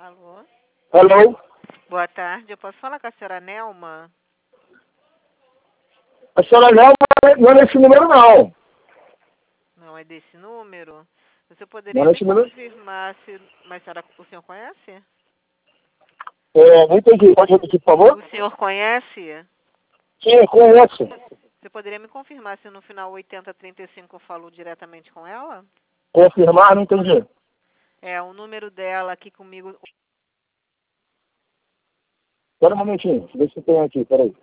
Alô? Alô? Boa tarde, eu posso falar com a senhora Nelma? A senhora não é nesse número, não. Não é desse número? Você poderia Não é me nesse número. confirmar se... Mas o senhor conhece? Não entendi. Pode repetir, por favor? O senhor conhece? Sim, conheço. Você poderia me confirmar se no final 8035 eu falo diretamente com ela? Confirmar, não entendi. É, o número dela aqui comigo... Espera um momentinho. Deixa eu ver se tem aqui, peraí.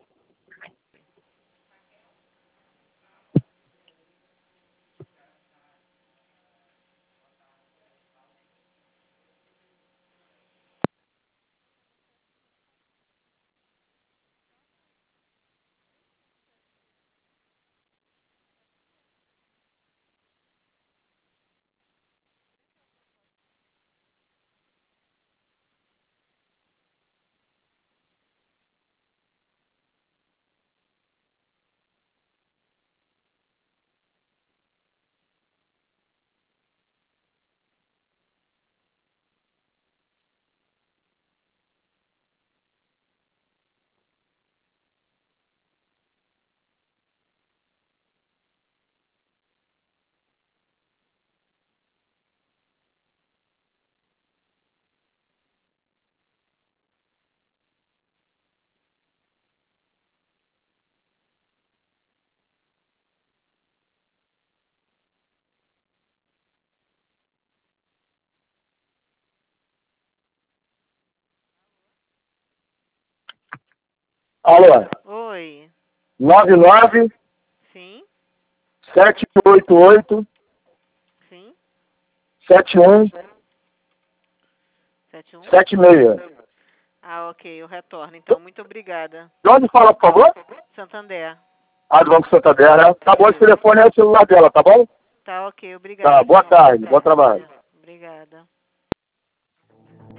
Alô? Oi. 99 Sim? 788 Sim? 71 71? 76. Ah, ok, eu retorno. Então, muito obrigada. De onde fala, por favor? Santander. Ah, do Banco Santander, né? Tá bom, esse Isso. telefone é o celular dela, tá bom? Tá ok, obrigada, Tá, boa senhor. tarde, bom trabalho. Obrigada.